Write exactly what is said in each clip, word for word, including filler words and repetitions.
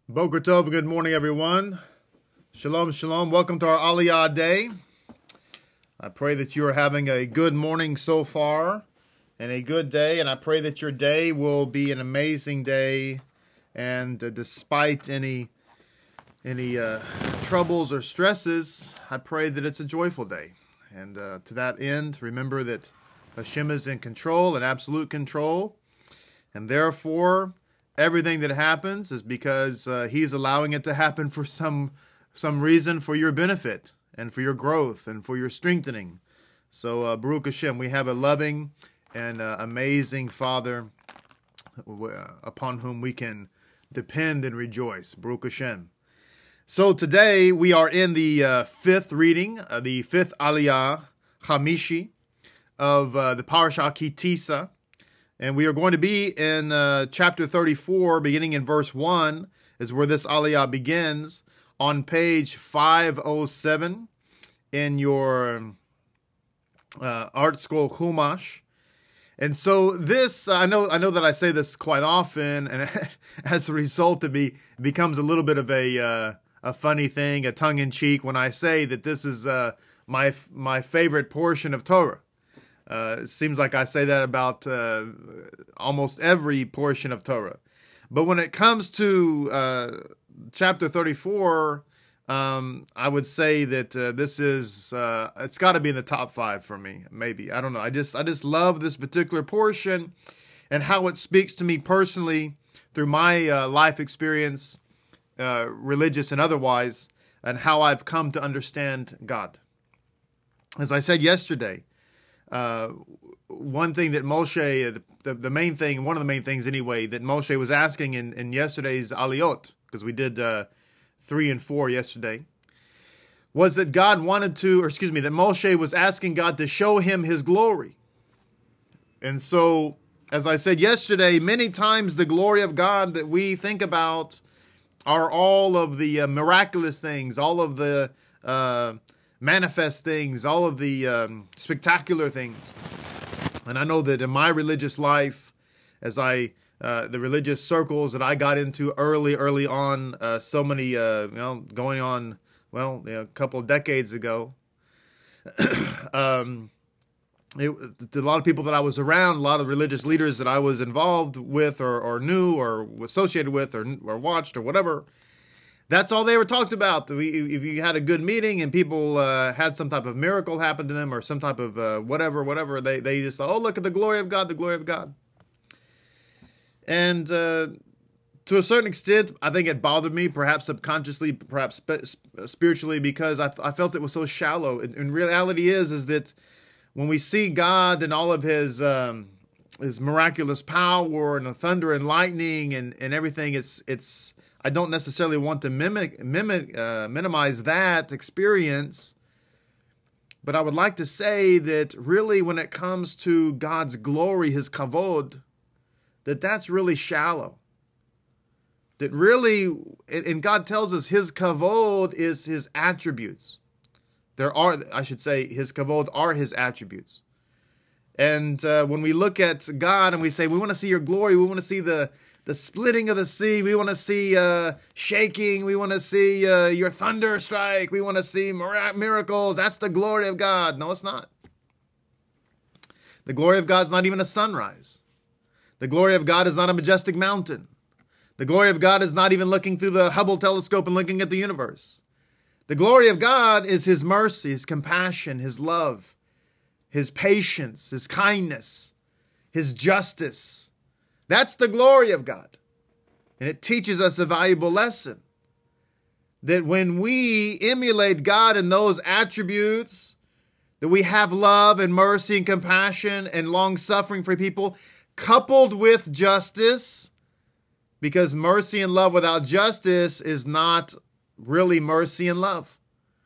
Boker Tov, good morning, everyone. Shalom, shalom. Welcome to our Aliyah Day. I pray that you are having a good morning so far and a good day, and I pray that your day will be an amazing day, and uh, despite any any uh, troubles or stresses, I pray that it's a joyful day. And uh, to that end, remember that Hashem is in control, in absolute control, and therefore everything that happens is because uh, He's allowing it to happen for some some reason, for your benefit and for your growth and for your strengthening. So uh, Baruch Hashem, we have a loving and uh, amazing Father uh, upon whom we can depend and rejoice. Baruch Hashem. So today we are in the uh, fifth reading, uh, the fifth Aliyah, Chamishi, of uh, the Parashah Ki Tisa. And we are going to be in uh, chapter thirty-four, beginning in verse one, is where this Aliyah begins, on page five oh seven in your uh, Art Scroll Chumash. And so this, I know I know that I say this quite often, and as a result, it, be, it becomes a little bit of a uh, a funny thing, a tongue-in-cheek, when I say that this is uh, my my favorite portion of Torah. Uh, it seems like I say that about uh, almost every portion of Torah. But when it comes to uh, chapter thirty-four, um, I would say that uh, this is, uh, it's got to be in the top five for me, maybe. I don't know. I just, I just love this particular portion and how it speaks to me personally through my uh, life experience, uh, religious and otherwise, and how I've come to understand God. As I said yesterday, Uh, one thing that Moshe, the, the main thing, one of the main things anyway, that Moshe was asking in, in yesterday's Aliyot, because we did uh, three and four yesterday, was that God wanted to, or excuse me, that Moshe was asking God to show him his glory. And so, as I said yesterday, many times the glory of God that we think about are all of the uh, miraculous things, all of the uh manifest things, all of the um, spectacular things. And I know that in my religious life, as I, uh, the religious circles that I got into early, early on, uh, so many, uh, you know, going on, well, you know, a couple of decades ago, um, it, a lot of people that I was around, a lot of religious leaders that I was involved with or, or knew or associated with or, or watched or whatever, that's all they were talked about. If you had a good meeting and people uh, had some type of miracle happen to them or some type of uh, whatever, whatever, they, they just thought, oh, look at the glory of God, the glory of God. And uh, to a certain extent, I think it bothered me, perhaps subconsciously, perhaps sp spiritually, because I, I felt it was so shallow. And, and reality is, is that when we see God and all of his um, his miraculous power and the thunder and lightning and, and everything, it's it's... I don't necessarily want to mimic, mimic, uh, minimize that experience, but I would like to say that really when it comes to God's glory, his kavod, that that's really shallow. That really, and God tells us his kavod is his attributes. There are, I should say, his kavod are his attributes. And uh, when we look at God and we say, we want to see your glory, we want to see the The splitting of the sea. We want to see uh, shaking. We want to see uh, your thunder strike. We want to see miracles. That's the glory of God. No, it's not. The glory of God is not even a sunrise. The glory of God is not a majestic mountain. The glory of God is not even looking through the Hubble telescope and looking at the universe. The glory of God is his mercy, his compassion, his love, his patience, his kindness, his justice. That's the glory of God. And it teaches us a valuable lesson. That when we emulate God in those attributes, that we have love and mercy and compassion and long-suffering for people, coupled with justice, because mercy and love without justice is not really mercy and love.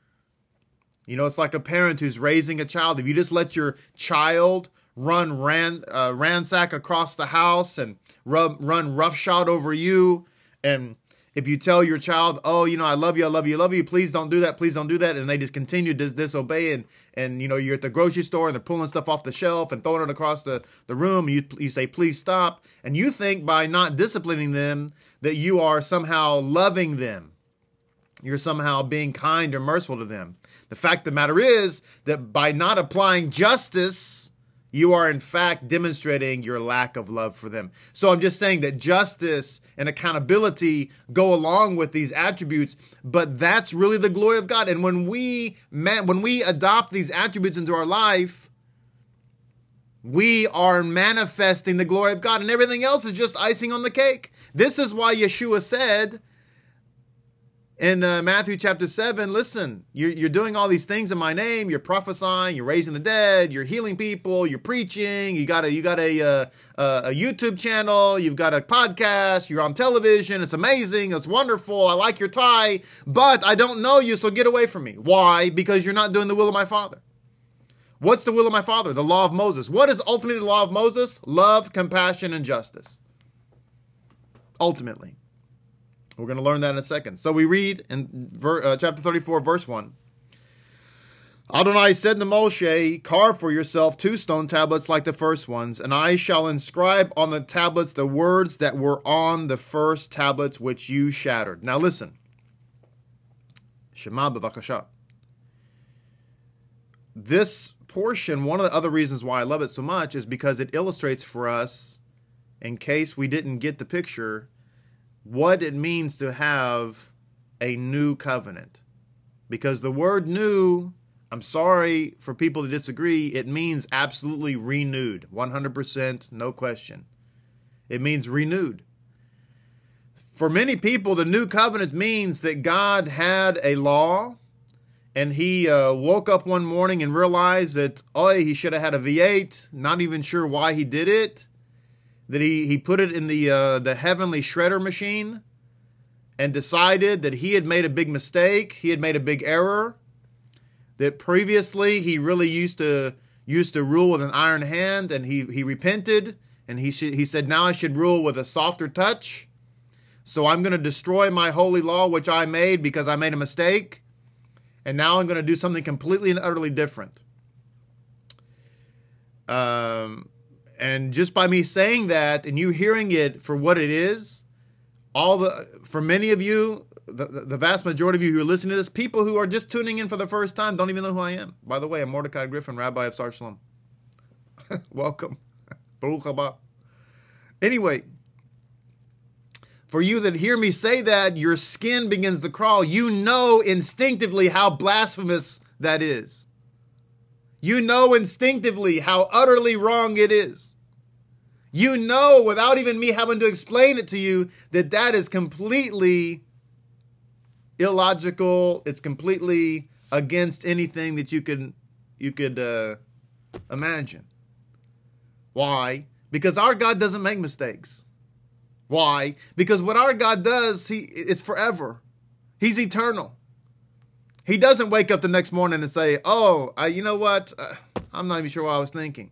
You know, it's like a parent who's raising a child. If you just let your child run ran, uh, ransack across the house and rub, run roughshod over you, and if you tell your child, oh, you know, I love you, I love you, I love you, please don't do that, please don't do that, and they just continue to disobey, and, and you know, you're at the grocery store and they're pulling stuff off the shelf and throwing it across the, the room, and you, you say, please stop, and you think by not disciplining them that you are somehow loving them. You're somehow being kind or merciful to them. The fact of the matter is that by not applying justice, you are in fact demonstrating your lack of love for them. So I'm just saying that justice and accountability go along with these attributes, but that's really the glory of God. And when we when we adopt these attributes into our life, we are manifesting the glory of God, and everything else is just icing on the cake. This is why Yeshua said in uh, Matthew chapter seven, listen, you're, you're doing all these things in my name. You're prophesying, you're raising the dead, you're healing people, you're preaching. You got a you got a uh, a YouTube channel, you've got a podcast, you're on television. It's amazing, it's wonderful. I like your tie, but I don't know you, so get away from me. Why? Because you're not doing the will of my Father. What's the will of my Father? The law of Moses. What is ultimately the law of Moses? Love, compassion, and justice. Ultimately. We're going to learn that in a second. So we read in ver, uh, chapter thirty-four, verse one. Adonai said to Moshe, carve for yourself two stone tablets like the first ones, and I shall inscribe on the tablets the words that were on the first tablets which you shattered. Now listen. Shema b'vakasha. This portion, one of the other reasons why I love it so much is because it illustrates for us, in case we didn't get the picture, what it means to have a new covenant. Because the word new, I'm sorry for people to disagree, it means absolutely renewed. one hundred percent, no question. It means renewed. For many people, the new covenant means that God had a law, and he uh, woke up one morning and realized that, oh, he should have had a V eight, not even sure why he did it. That he, he put it in the uh, the heavenly shredder machine and decided that he had made a big mistake. He had made a big error. That previously he really used to used to rule with an iron hand, and he, he repented, and he should, he said, now I should rule with a softer touch. So I'm going to destroy my holy law, which I made because I made a mistake. And now I'm going to do something completely and utterly different. Um... And just by me saying that and you hearing it for what it is, all the for many of you, the, the vast majority of you who are listening to this, people who are just tuning in for the first time don't even know who I am. By the way, I'm Mordecai Griffin, Rabbi of Sar Shalom. Welcome. Baruch haba. Anyway, for you that hear me say that, your skin begins to crawl. You know instinctively how blasphemous that is. You know instinctively how utterly wrong it is. You know, without even me having to explain it to you, that that is completely illogical. It's completely against anything that you could, you could uh, imagine. Why? Because our God doesn't make mistakes. Why? Because what our God does, he it's forever. He's eternal. He doesn't wake up the next morning and say, oh, uh, you know what? Uh, I'm not even sure what I was thinking.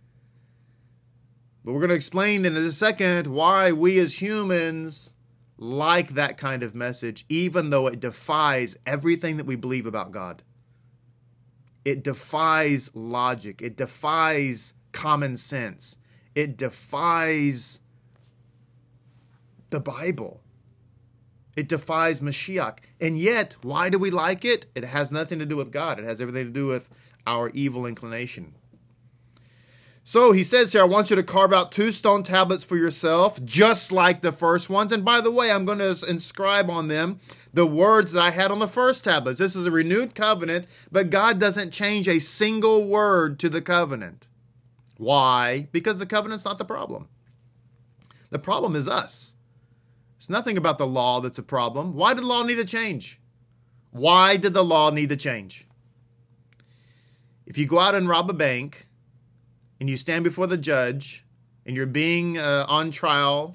But we're going to explain in a second why we as humans like that kind of message, even though it defies everything that we believe about God. It defies logic. It defies common sense. It defies the Bible. It defies Mashiach. And yet, why do we like it? It has nothing to do with God. It has everything to do with our evil inclination. So he says here, I want you to carve out two stone tablets for yourself, just like the first ones. And by the way, I'm going to inscribe on them the words that I had on the first tablets. This is a renewed covenant, but God doesn't change a single word to the covenant. Why? Because the covenant's not the problem. The problem is us. It's nothing about the law that's a problem. Why did the law need to change? Why did the law need to change? If you go out and rob a bank, and you stand before the judge, and you're being uh, on trial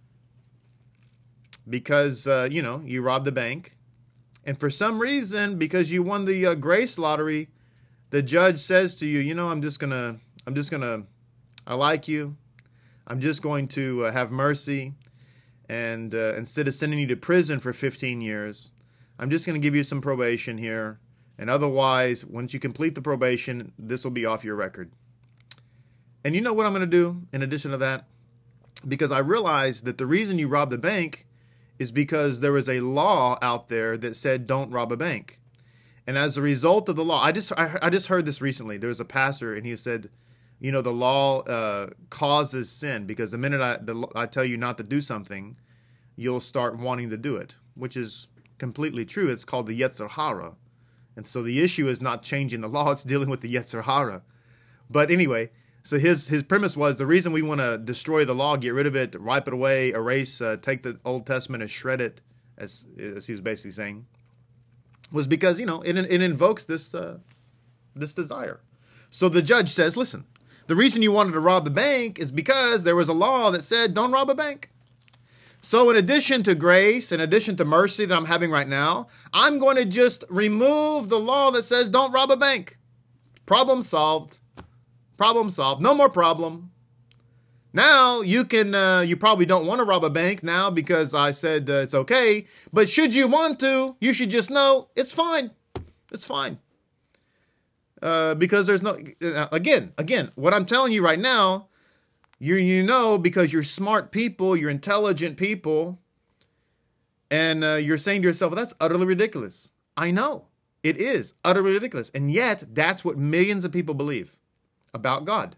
because, uh, you know, you robbed the bank, and for some reason, because you won the uh, grace lottery, the judge says to you, you know, I'm just gonna, I'm just gonna, I like you, I'm just going to uh, have mercy, and uh, instead of sending you to prison for fifteen years, I'm just going to give you some probation here, and otherwise, once you complete the probation, this will be off your record. And you know what I'm going to do in addition to that? Because I realized that the reason you robbed the bank is because there was a law out there that said don't rob a bank. And as a result of the law, I just I, I just heard this recently. There was a pastor, and he said, you know, the law uh, causes sin, because the minute I, the, I tell you not to do something, you'll start wanting to do it, which is completely true. It's called the Yetzer Hara. And so the issue is not changing the law, it's dealing with the Yetzer Hara. But anyway, so his his premise was the reason we want to destroy the law, get rid of it, wipe it away, erase, uh, take the Old Testament and shred it, as, as he was basically saying, was because, you know, it, it invokes this uh, this desire. So the judge says, listen, the reason you wanted to rob the bank is because there was a law that said don't rob a bank. So in addition to grace, in addition to mercy that I'm having right now, I'm going to just remove the law that says don't rob a bank. Problem solved. Problem solved. No more problem. Now you can, uh, you probably don't want to rob a bank now because I said uh, it's okay. But should you want to, you should just know it's fine. It's fine. Uh, because there's no, uh, again, again, what I'm telling you right now, you you know, because you're smart people, you're intelligent people, and uh, you're saying to yourself, well, that's utterly ridiculous. I know. It is utterly ridiculous. And yet, that's what millions of people believe about God.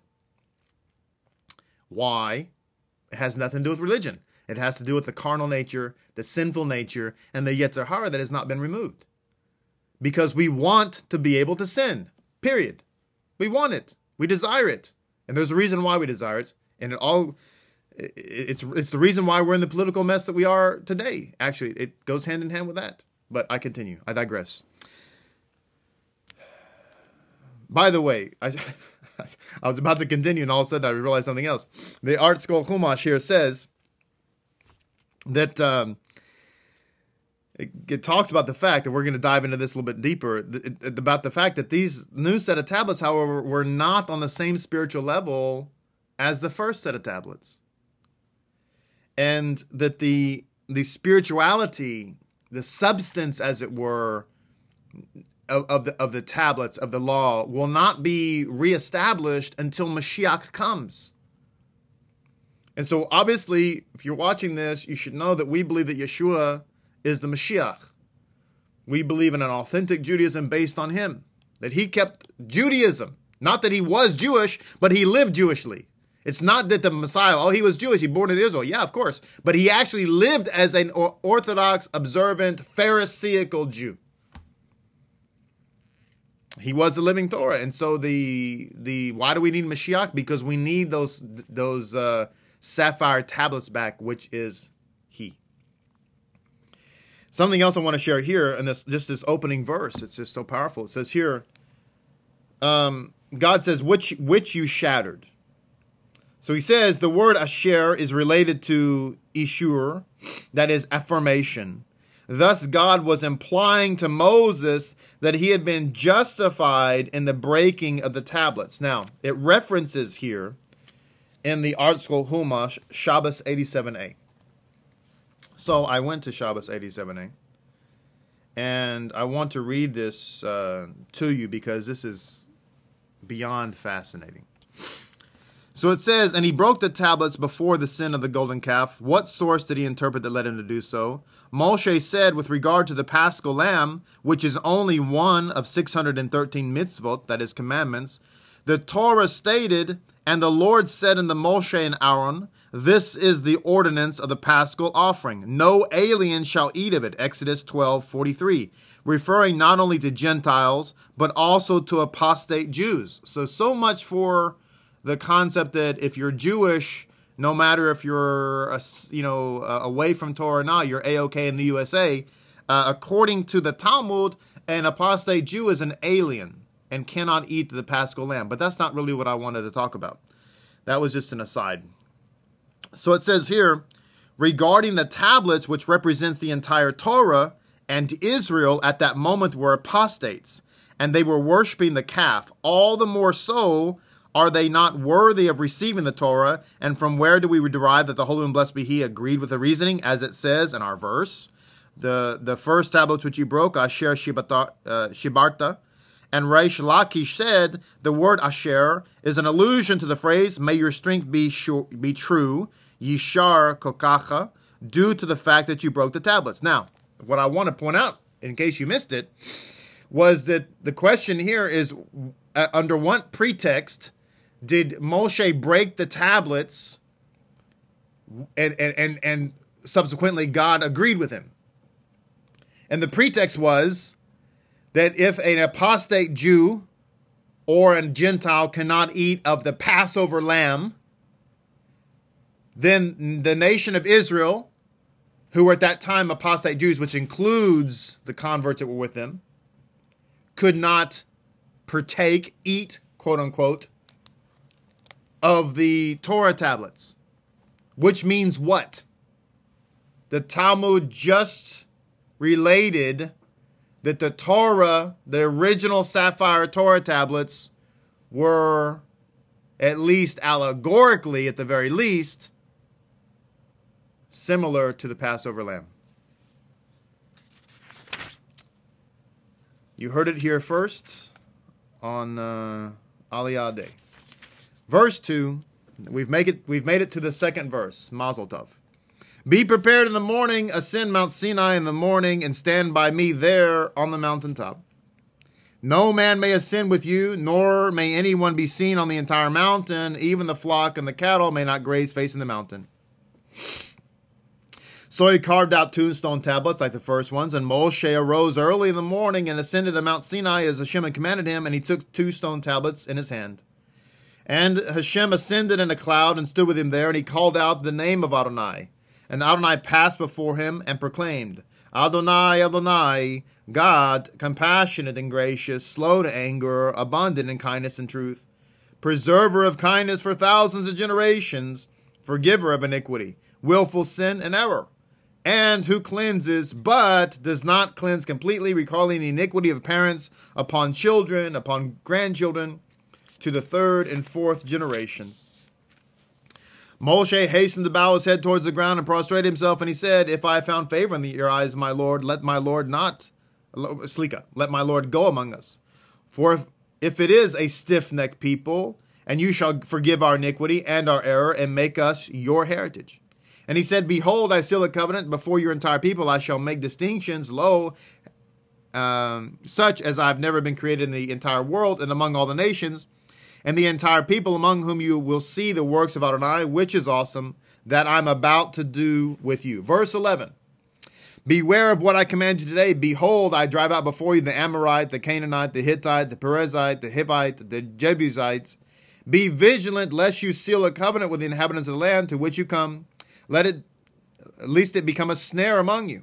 Why? It has nothing to do with religion. It has to do with the carnal nature, the sinful nature, and the Yetzer Hara that has not been removed. Because we want to be able to sin. Period. We want it. We desire it. And there's a reason why we desire it. And it all, it's it's the reason why we're in the political mess that we are today. Actually, it goes hand in hand with that. But I continue. I digress. By the way, I, I was about to continue, and all of a sudden I realized something else. The Art Scroll Chumash here says that um, it, it talks about the fact, and we're going to dive into this a little bit deeper, it, it, about the fact that these new set of tablets, however, were not on the same spiritual level as the first set of tablets. And that the the spirituality, the substance, as it were, of, of the of the tablets, of the law, will not be reestablished until Mashiach comes. And so obviously, if you're watching this, you should know that we believe that Yeshua is the Mashiach. We believe in an authentic Judaism based on him. That he kept Judaism. Not that he was Jewish, but he lived Jewishly. It's not that the Messiah, oh, he was Jewish, he born in Israel. Yeah, of course. But he actually lived as an Orthodox, observant, Pharisaical Jew. He was the living Torah. And so the the why do we need Mashiach? Because we need those those uh, sapphire tablets back, which is he. Something else I want to share here, and this just this opening verse, it's just so powerful. It says here, um, God says, which which you shattered. So he says the word asher is related to ishur, that is affirmation. Thus God was implying to Moses that he had been justified in the breaking of the tablets. Now, it references here in the Art Scroll Chumash, Shabbos eighty-seven a. So I went to Shabbos eighty-seven a, and I want to read this uh, to you because this is beyond fascinating. So it says, and he broke the tablets before the sin of the golden calf. What source did he interpret that led him to do so? Moshe said, with regard to the Paschal lamb, which is only one of six hundred thirteen mitzvot, that is commandments, the Torah stated, and the Lord said unto Moshe and Aaron, this is the ordinance of the Paschal offering. No alien shall eat of it. Exodus twelve forty-three, referring not only to Gentiles, but also to apostate Jews. So, so much for the concept that if you're Jewish, no matter if you're, a, you know, uh, away from Torah or not, you're A-okay in the U S A. Uh, according to the Talmud, an apostate Jew is an alien and cannot eat the Paschal lamb. But that's not really what I wanted to talk about. That was just an aside. So it says here, regarding the tablets, which represents the entire Torah, and Israel at that moment were apostates, and they were worshiping the calf. All the more so are they not worthy of receiving the Torah? And from where do we derive that the Holy and Blessed be He agreed with the reasoning, as it says in our verse? The the first tablets which he broke, Asher Shibata, uh, Shibarta, and Reish Lakish said, the word Asher is an allusion to the phrase, may your strength be sure, be true, Yishar Kokacha, due to the fact that you broke the tablets. Now, what I want to point out, in case you missed it, was that the question here is, uh, under what pretext did Moshe break the tablets, and, and, and, and subsequently God agreed with him? And the pretext was that if an apostate Jew or a Gentile cannot eat of the Passover lamb, then the nation of Israel, who were at that time apostate Jews, which includes the converts that were with them, could not partake, eat, quote unquote, of the Torah tablets. Which means what? The Talmud just related that the Torah, the original sapphire Torah tablets, were, at least allegorically, at the very least, similar to the Passover lamb. You heard it here first on uh, Aliyah Day. Verse two, we've made it, we've made it to the second verse, Mazel Tov. Be prepared in the morning, ascend Mount Sinai in the morning, and stand by me there on the mountaintop. No man may ascend with you, nor may anyone be seen on the entire mountain. Even the flock and the cattle may not graze facing the mountain. So he carved out two stone tablets like the first ones, and Moshe arose early in the morning and ascended to Mount Sinai as Hashem had commanded him, and he took two stone tablets in his hand. And Hashem ascended in a cloud and stood with him there, and he called out the name of Adonai. And Adonai passed before him and proclaimed, Adonai, Adonai, God, compassionate and gracious, slow to anger, abundant in kindness and truth, preserver of kindness for thousands of generations, forgiver of iniquity, willful sin and error, and who cleanses, but does not cleanse completely, recalling the iniquity of parents upon children, upon grandchildren, to the third and fourth generations. Moshe hastened to bow his head towards the ground and prostrate himself, and he said, If I have found favor in the, your eyes, my Lord, let my Lord not, Slika, let my Lord go among us. For if, if it is a stiff-necked people, and you shall forgive our iniquity and our error, and make us your heritage. And he said, Behold, I seal a covenant before your entire people. I shall make distinctions, lo, um, such as I have never been created in the entire world and among all the nations, and the entire people among whom you will see the works of Adonai, which is awesome, that I'm about to do with you. Verse eleven. Beware of what I command you today. Behold, I drive out before you the Amorite, the Canaanite, the Hittite, the Perizzite, the Hivite, the Jebusites. Be vigilant, lest you seal a covenant with the inhabitants of the land to which you come. Let it, at least it become a snare among you.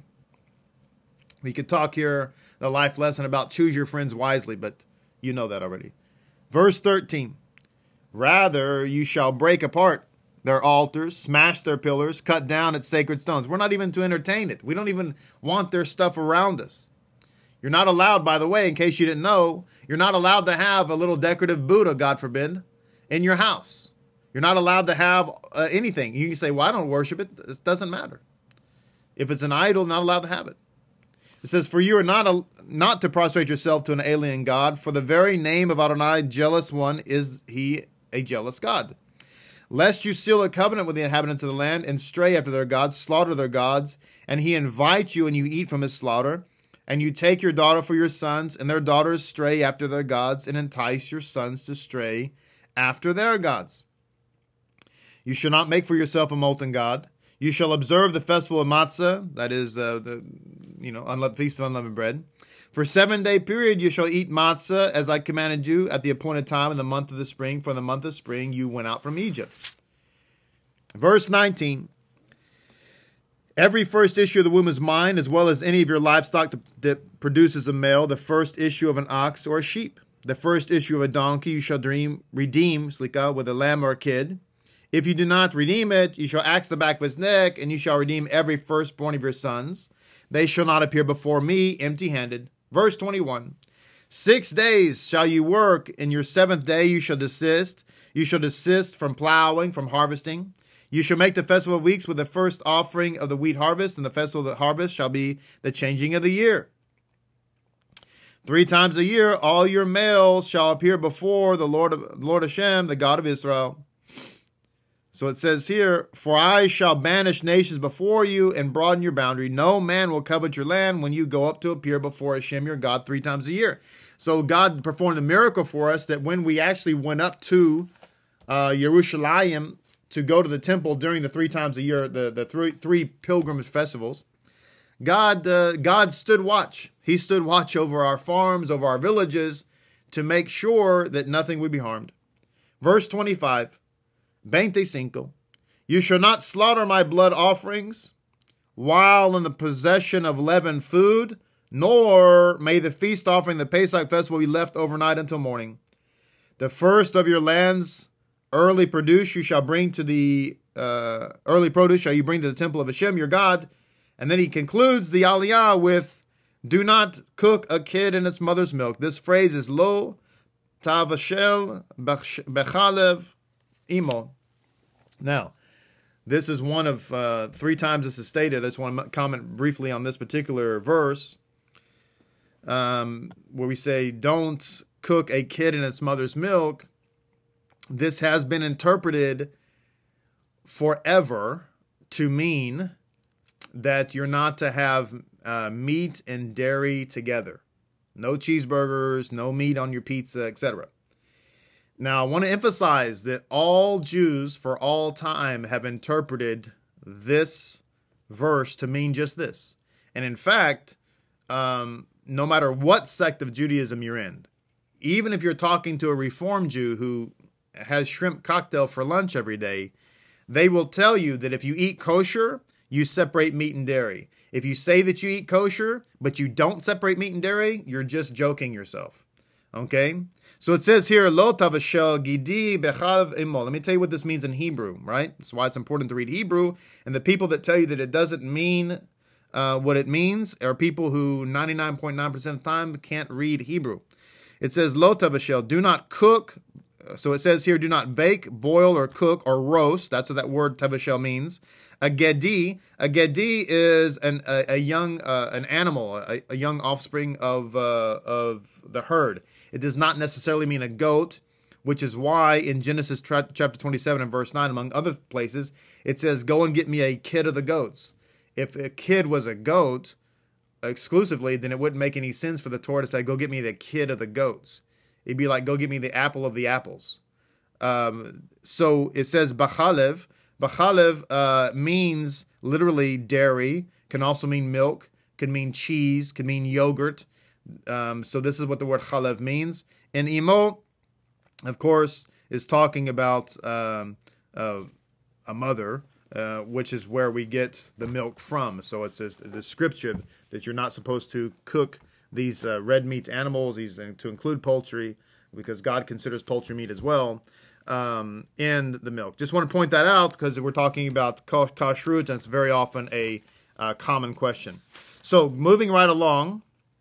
We could talk here, the life lesson about choose your friends wisely, but you know that already. Verse thirteen, rather you shall break apart their altars, smash their pillars, cut down its sacred stones. We're not even to entertain it. We don't even want their stuff around us. You're not allowed, by the way, in case you didn't know, you're not allowed to have a little decorative Buddha, God forbid, in your house. You're not allowed to have uh, anything. You can say, well, I don't worship it. It doesn't matter. If it's an idol, not allowed to have it. It says, for you are not a, not to prostrate yourself to an alien God, for the very name of Adonai, jealous one, is he a jealous God. Lest you seal a covenant with the inhabitants of the land and stray after their gods, slaughter their gods, and he invites you and you eat from his slaughter, and you take your daughter for your sons, and their daughters stray after their gods, and entice your sons to stray after their gods. You shall not make for yourself a molten god. You shall observe the festival of matzah, that is uh, the you know unleavened feast of unleavened bread. For a seven-day period you shall eat matzah, as I commanded you, at the appointed time in the month of the spring. For in the month of spring you went out from Egypt. Verse nineteen. Every first issue of the womb is mine, as well as any of your livestock that produces a male, the first issue of an ox or a sheep. The first issue of a donkey you shall dream, redeem, slika, with a lamb or a kid. If you do not redeem it, you shall axe the back of his neck, and you shall redeem every firstborn of your sons. They shall not appear before me empty-handed. Verse twenty-one. Six days shall you work, and your seventh day you shall desist. You shall desist from plowing, from harvesting. You shall make the festival of weeks with the first offering of the wheat harvest, and the festival of the harvest shall be the changing of the year. Three times a year all your males shall appear before the Lord of Lord Hashem, the God of Israel. So it says here, for I shall banish nations before you and broaden your boundary. No man will covet your land when you go up to appear before Hashem your God three times a year. So God performed a miracle for us that when we actually went up to uh, Yerushalayim to go to the temple during the three times a year, the, the three, three pilgrimage festivals, God, uh, God stood watch. He stood watch over our farms, over our villages, to make sure that nothing would be harmed. Verse twenty-five, veinticinco, you shall not slaughter my blood offerings while in the possession of leavened food, nor may the feast offering, the Pesach festival, be left overnight until morning. The first of your land's early produce you shall bring to the, uh, early produce shall you bring to the temple of Hashem your God. And then he concludes the Aliyah with, do not cook a kid in its mother's milk. This phrase is lo tavashel bechalev imo. Now, this is one of uh, three times this is stated. I just want to comment briefly on this particular verse, um, where we say, don't cook a kid in its mother's milk. This has been interpreted forever to mean that you're not to have uh, meat and dairy together. No cheeseburgers, no meat on your pizza, et cetera. Now, I want to emphasize that all Jews for all time have interpreted this verse to mean just this. And in fact, um, no matter what sect of Judaism you're in, even if you're talking to a Reform Jew who has shrimp cocktail for lunch every day, they will tell you that if you eat kosher, you separate meat and dairy. If you say that you eat kosher, but you don't separate meat and dairy, you're just joking yourself. Okay? So it says here, Lo tavashel gidi bechav imo. Let me tell you what this means in Hebrew, right? That's why it's important to read Hebrew. And the people that tell you that it doesn't mean uh, what it means are people who ninety-nine point nine percent of the time can't read Hebrew. It says, Lo tavashel, do not cook. So it says here, do not bake, boil, or cook, or roast. That's what that word tavashel means. A gedi, a gedi is an a, a young uh, an animal, a, a young offspring of uh, of the herd. It does not necessarily mean a goat, which is why in Genesis tra- chapter twenty-seven and verse nine, among other places, it says, "Go and get me a kid of the goats." If a kid was a goat exclusively, then it wouldn't make any sense for the Torah to say, "Go get me the kid of the goats." It'd be like, "Go get me the apple of the apples." Um, so it says bachalev. Bachalev uh, means literally dairy, can also mean milk, can mean cheese, can mean yogurt. Um, so this is what the word chalev means. And imo, of course, is talking about um, uh, a mother, uh, which is where we get the milk from. So it's a, a description that you're not supposed to cook these uh, red meat animals, these uh, to include poultry, because God considers poultry meat as well. Um, in the milk. Just want to point that out because we're talking about kashrut, and it's very often a uh, common question. So moving right along,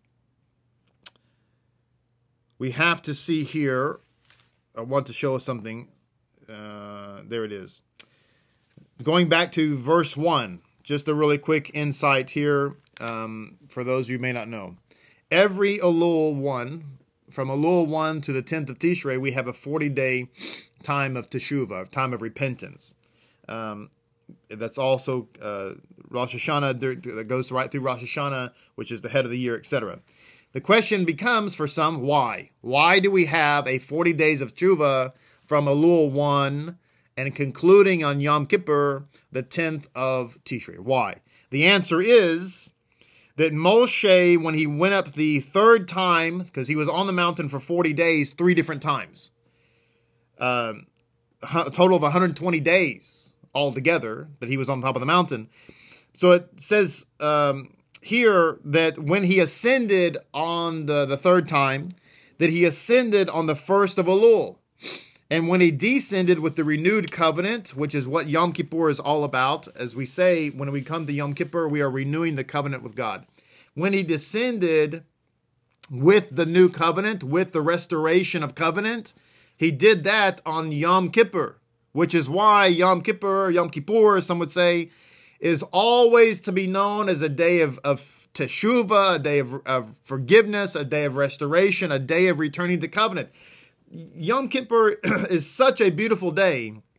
we have to see here, I want to show us something. Uh, there it is. Going back to verse one, just a really quick insight here um, for those you may not know. Every Elul one, from Elul one to the tenth of Tishrei, we have a forty-day time of teshuvah, time of repentance. Um, that's also uh, Rosh Hashanah, that goes right through Rosh Hashanah, which is the head of the year, et cetera. The question becomes for some, why? Why do we have a forty days of teshuvah from Elul one and concluding on Yom Kippur, the tenth of Tishrei? Why? The answer is that Moshe, when he went up the third time, because he was on the mountain for forty days, three different times, um, a total of one hundred twenty days altogether that he was on top of the mountain. So it says um, here that when he ascended on the, the third time, that he ascended on the first of Elul. And when he descended with the renewed covenant, which is what Yom Kippur is all about, as we say, when we come to Yom Kippur, we are renewing the covenant with God. When he descended with the new covenant, with the restoration of covenant, he did that on Yom Kippur, which is why Yom Kippur, Yom Kippur, some would say, is always to be known as a day of, of teshuvah, a day of, of forgiveness, a day of restoration, a day of returning to covenant. Yom Kippur is such a beautiful day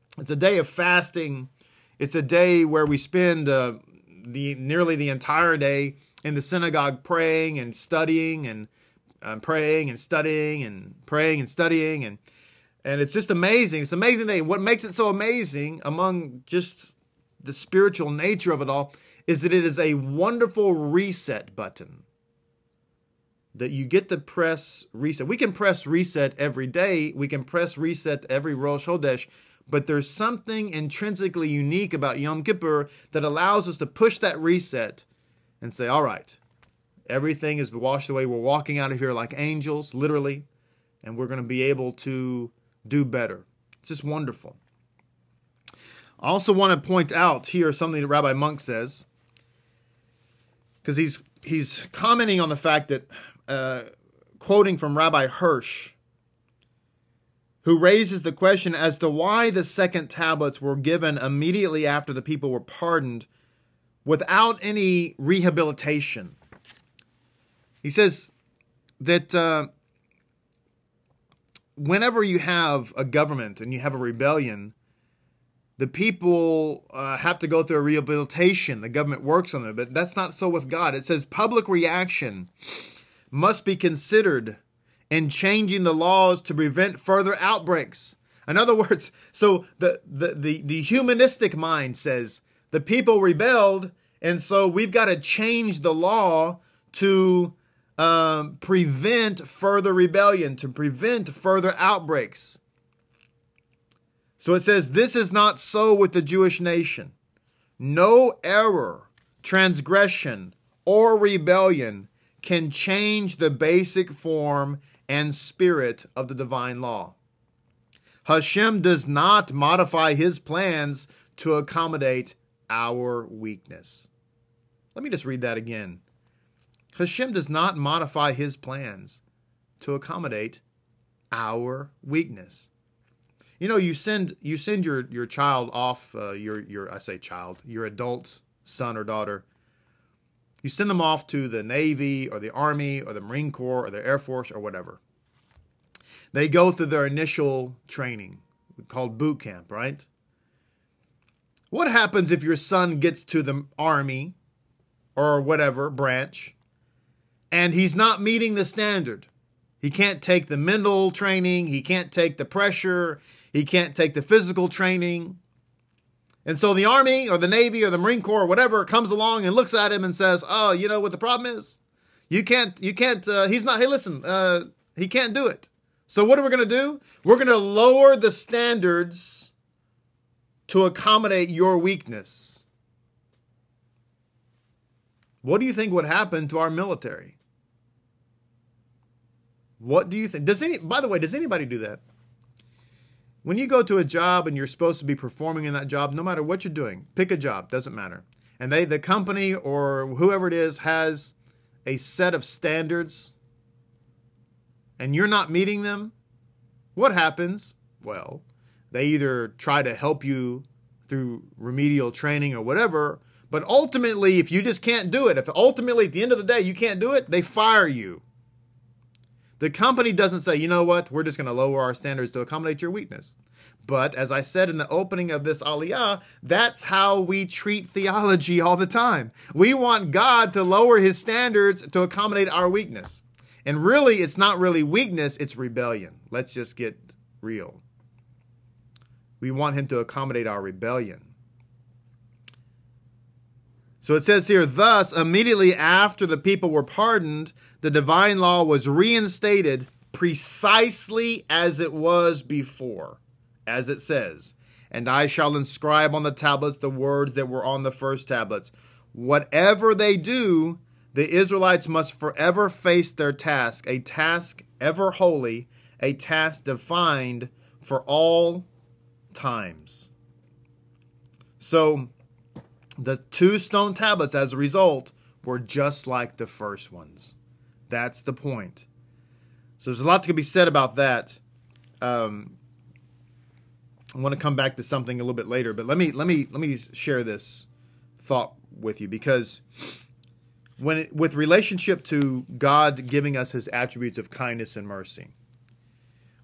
It's a day of fasting. It's a day where we spend uh, the nearly the entire day in the synagogue praying and studying and uh, praying and studying and praying and studying. And, and it's just amazing. It's an amazing thing. What makes it so amazing among just the spiritual nature of it all is that it is a wonderful reset button that you get to press reset. We can press reset every day. We can press reset every Rosh Chodesh. But there's something intrinsically unique about Yom Kippur that allows us to push that reset and say, all right, everything is washed away. We're walking out of here like angels, literally, and we're going to be able to do better. It's just wonderful. I also want to point out here something that Rabbi Monk says, because he's he's commenting on the fact that, uh, quoting from Rabbi Hirsch, who raises the question as to why the second tablets were given immediately after the people were pardoned without any rehabilitation. He says that uh, whenever you have a government and you have a rebellion, the people uh, have to go through a rehabilitation. The government works on it, but that's not so with God. It says public reaction must be considered in changing the laws to prevent further outbreaks. In other words, so the, the, the, the humanistic mind says the people rebelled, and so we've got to change the law to um, prevent further rebellion, to prevent further outbreaks. So it says, this is not so with the Jewish nation. No error, transgression, or rebellion can change the basic form and spirit of the divine law. Hashem does not modify his plans to accommodate our weakness. Let me just read that again. Hashem does not modify his plans to accommodate our weakness. You know, you send you send your, your child off, uh, your your I say child, your adult son or daughter. You send them off to the Navy or the Army or the Marine Corps or the Air Force or whatever. They go through their initial training called boot camp, right? What happens if your son gets to the Army or whatever branch and he's not meeting the standard? He can't take the mental training. He can't take the pressure. He can't take the physical training. And so the Army or the Navy or the Marine Corps or whatever comes along and looks at him and says, oh, you know what the problem is? You can't, you can't, uh, he's not, hey, listen, uh, he can't do it. So what are we going to do? We're going to lower the standards to accommodate your weakness. What do you think would happen to our military? What do you think? Does any, by the way, does anybody do that? When you go to a job and you're supposed to be performing in that job, no matter what you're doing, pick a job, doesn't matter. And they, the company or whoever it is has a set of standards and you're not meeting them, what happens? Well, they either try to help you through remedial training or whatever, but ultimately, if you just can't do it, if ultimately at the end of the day you can't do it, they fire you. The company doesn't say, you know what, we're just going to lower our standards to accommodate your weakness. But as I said in the opening of this Aliyah, that's how we treat theology all the time. We want God to lower his standards to accommodate our weakness. And really, it's not really weakness, it's rebellion. Let's just get real. We want him to accommodate our rebellion. So it says here, thus, immediately after the people were pardoned, the divine law was reinstated precisely as it was before, as it says, and I shall inscribe on the tablets the words that were on the first tablets. Whatever they do, the Israelites must forever face their task, a task ever holy, a task defined for all times. So, the two stone tablets, as a result, were just like the first ones. That's the point. So there's a lot to be said about that. Um, I want to come back to something a little bit later, but let me let me let me share this thought with you, because when it, with relationship to God giving us his attributes of kindness and mercy,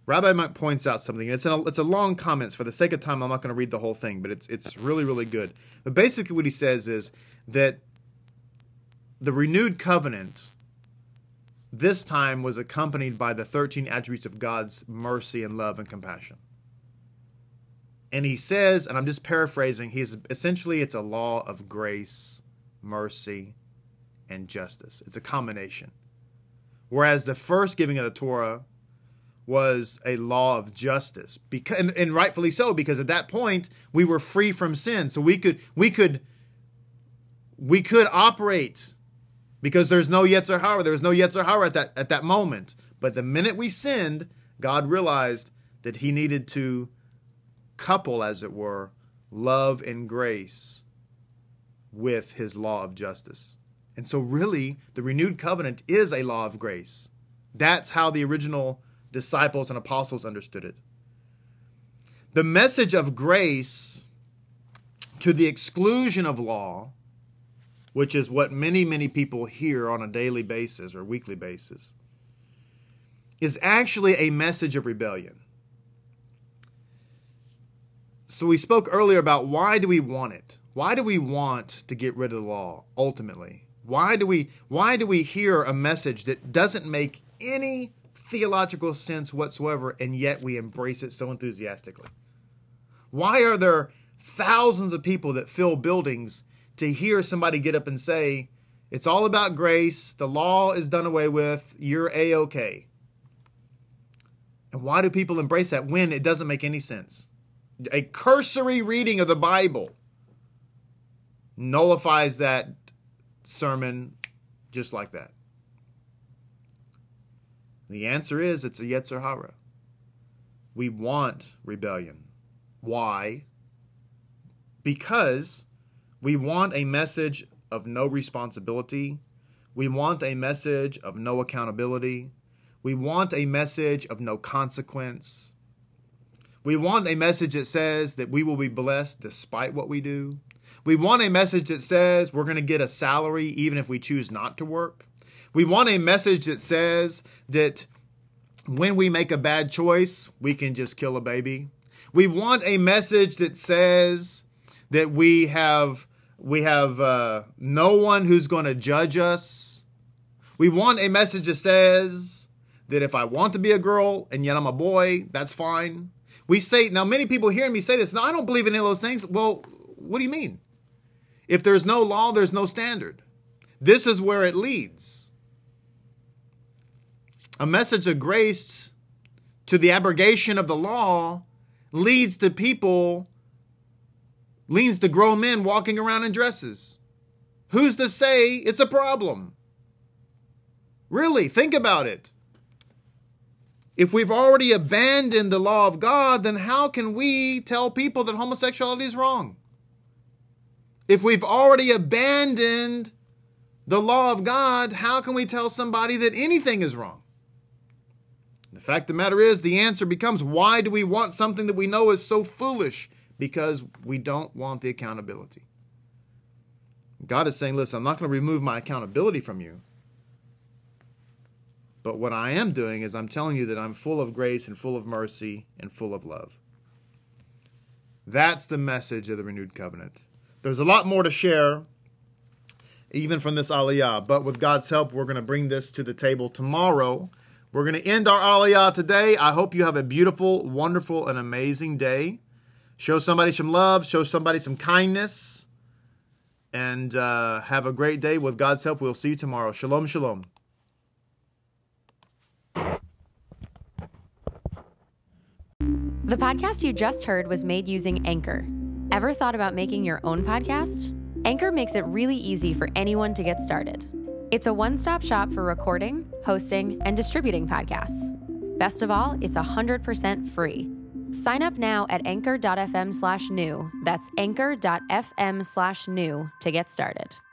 Rabbi Munk points out something. It's, a, it's a long comment. For the sake of time, I'm not going to read the whole thing, but it's, it's really, really good. But basically what he says is that the renewed covenant this time was accompanied by the thirteen attributes of God's mercy and love and compassion. And he says, and I'm just paraphrasing, he's essentially it's a law of grace, mercy, and justice. It's a combination. Whereas the first giving of the Torah was a law of justice, because, and, and rightfully so, because at that point we were free from sin, so we could we could we could operate because there's no Yetzer Hara, there was no Yetzer Hara at that at that moment. But the minute we sinned, God realized that He needed to couple, as it were, love and grace with His law of justice. And so really, the renewed covenant is a law of grace. That's how the original disciples and apostles understood it. The message of grace to the exclusion of law, which is what many, many people hear on a daily basis or weekly basis, is actually a message of rebellion. So we spoke earlier about why do we want it? Why do we want to get rid of the law ultimately? Why do we why do we hear a message that doesn't make any theological sense whatsoever, and yet we embrace it so enthusiastically? Why are there thousands of people that fill buildings to hear somebody get up and say, it's all about grace, the law is done away with, you're A-okay? And why do people embrace that when it doesn't make any sense? A cursory reading of the Bible nullifies that sermon just like that. The answer is it's a Yetzer Hara. We want rebellion. Why? Because we want a message of no responsibility. We want a message of no accountability. We want a message of no consequence. We want a message that says that we will be blessed despite what we do. We want a message that says we're going to get a salary even if we choose not to work. We want a message that says that when we make a bad choice, we can just kill a baby. We want a message that says that we have we have uh, no one who's going to judge us. We want a message that says that if I want to be a girl and yet I'm a boy, that's fine. We say, now many people hear me say this, no, I don't believe in any of those things. Well, what do you mean? If there's no law, there's no standard. This is where it leads. A message of grace to the abrogation of the law leads to people, leads to grown men walking around in dresses. Who's to say it's a problem? Really, think about it. If we've already abandoned the law of God, then how can we tell people that homosexuality is wrong? If we've already abandoned the law of God, how can we tell somebody that anything is wrong? The fact of the matter is, the answer becomes, why do we want something that we know is so foolish? Because we don't want the accountability. God is saying, listen, I'm not going to remove my accountability from you. But what I am doing is I'm telling you that I'm full of grace and full of mercy and full of love. That's the message of the renewed covenant. There's a lot more to share, even from this Aliyah. But with God's help, we're going to bring this to the table tomorrow. We're going to end our Aliyah today. I hope you have a beautiful, wonderful, and amazing day. Show somebody some love. Show somebody some kindness. And uh, have a great day. With God's help, we'll see you tomorrow. Shalom, shalom. The podcast you just heard was made using Anchor. Ever thought about making your own podcast? Anchor makes it really easy for anyone to get started. It's a one-stop shop for recording, hosting, and distributing podcasts. Best of all, it's one hundred percent free. Sign up now at anchor.fm slash new. That's anchor.fm slash new to get started.